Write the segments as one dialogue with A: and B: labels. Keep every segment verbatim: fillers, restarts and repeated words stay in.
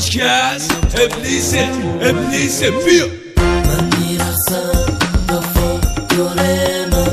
A: هیچکس ابلیسه ابلیسه بیا
B: من میرقصم دفا دوره من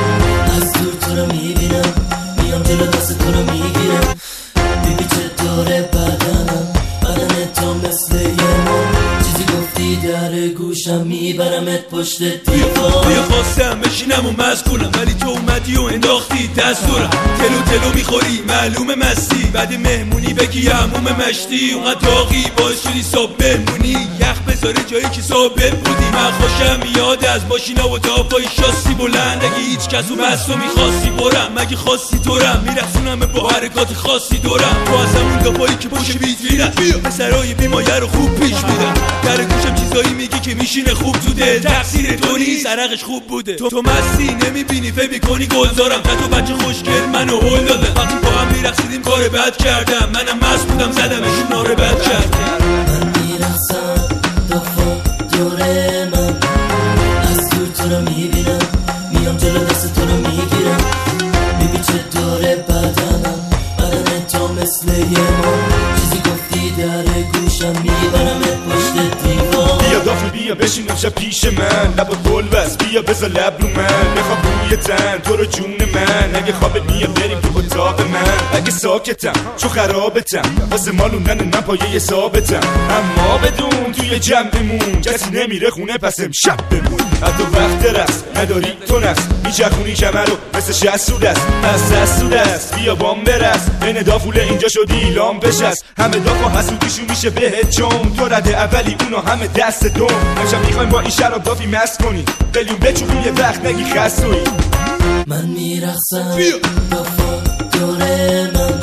B: از دور تو رو میبینم میام جلو دست تو رو میگیرم بیبی چطوره بدنم بدن تو مثل یه من چیزی گفتی در گوشم میبرمت پشت دیوار
A: بیا خواستم بشینم و مزگولم ولی تو اومدی و انداختی دستورم تلو تلو میخوری معلوم مستی بعد مهمونی بگی هموم مشتی اونقدر داغی باعث شدی صبح بمونی یخ بذاره جایی که صبح بودی من خوشم میاد از ماشینا و دافای شاسی بلند اگه هیچ کس و مستو میخواستی برم مگه خواستی دورم میرخصونم با حرکات خاصی دورم تو از همون دافایی که پشت ویترینم پسرای بیمایه رو خوب پیش میدم در گوشم چیزایی میگی که میشینه خوب تو دل تقصیر تو نیست عرقش خوب بوده تو تو مستی نمیبینی فکر میکنی گلزارم تا تو بچه خوشگل منو هول دادم وقتی با هم میرقصیدیم کار بد کردم منم مست بودم زدمشون نار بد کردم
B: من میرقصم دفا دوره من از دور تو رو میبینم میام جلو دست تو رو میگیرم بیبی چطوره بدنم بدن تو مثل یه من چیزی گفتی در گوشم میبرمت پشت دیوار
C: بیا دافه بیا بشین امشب پیش من لب و گل بس بیا بذار لب رو من میخوام روی تن تو رو جون من اگه خوابت میاد بریم تو اتاق من اگه ساکتم چو خرابتم واسه مالوندن من پایه ثابتم اما بدون توی جمعمون کسی نمیره خونه پس امشب بمون حتی وقت رقص نداری تو نست میچرخونی کمر رو مثل شست سود است از دست سود است بیا بام برست بین دافوله اینجا شدی لام بشست همه دافا حسودیشون میشه بهت چون تو رده اولی اونا همه دست دوم امشب میخوایم با این شراب دافی مست کنی بلیون بچوبیم یه وقت نگی خستوی
B: من میرقصم دفا دوره من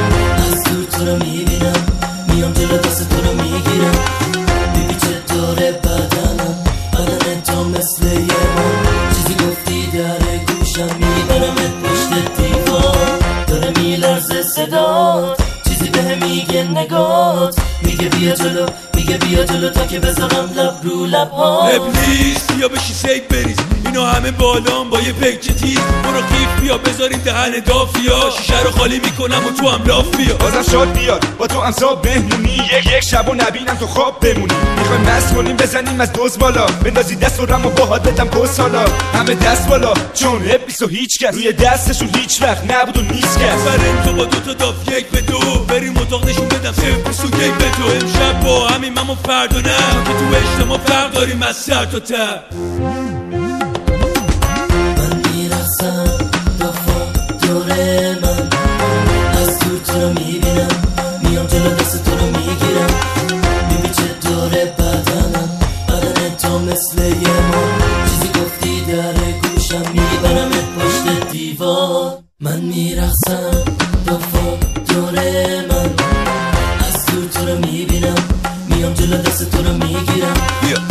B: از دور تو رو میبینم میام جلو دست تو رو میگیرم بیبی چطوره بدنم بدن تو مثل یه من چیزی گفتی در گوشم میبرمت پشت دیوار داره میلرزه صدات چیزی به میگه نگات میگه بیا جلو میگه بیا جلو تا که بذارم لب رو لب ها
A: ابلیس بیا بشی سیک بریز اینا همه بالام با یه پکچه تیز برو قیف بیا بذاریم دهن دافیا شیشه رو خالی میکنم و تو هم لاف بیا
C: بازم شاد بیاد با تو امسا بهمونی یک یک شب و نبینم تو خواب بمونی میخوایم مست کنیم بزنیم از دوز بالا بندازی دست و رم و باهات بدم پس حالا همه دست بالا چون ابلیس و هیچ کس روی دستشون هیچ وقت نبود و نیست کس
A: بریم تو با دو تا داف یک به دو بریم اتاق نشون بدم صفر سو یک به دو امشب با همین من و فرد و نه که تو اجتماع فرق داریم از سر تا ته
B: من میرقصم دفا دوره من از دور تو رو میبینم میام جلو دست تو رو میگیرم بیبی چطوره بدنم بدن تو مثل یه من چیزی گفتی در گوشم میبرمت پشت دیوار من میرقصم دفا دوره من از دور تو رو میبینم میام جلو دست تو رو میگیرم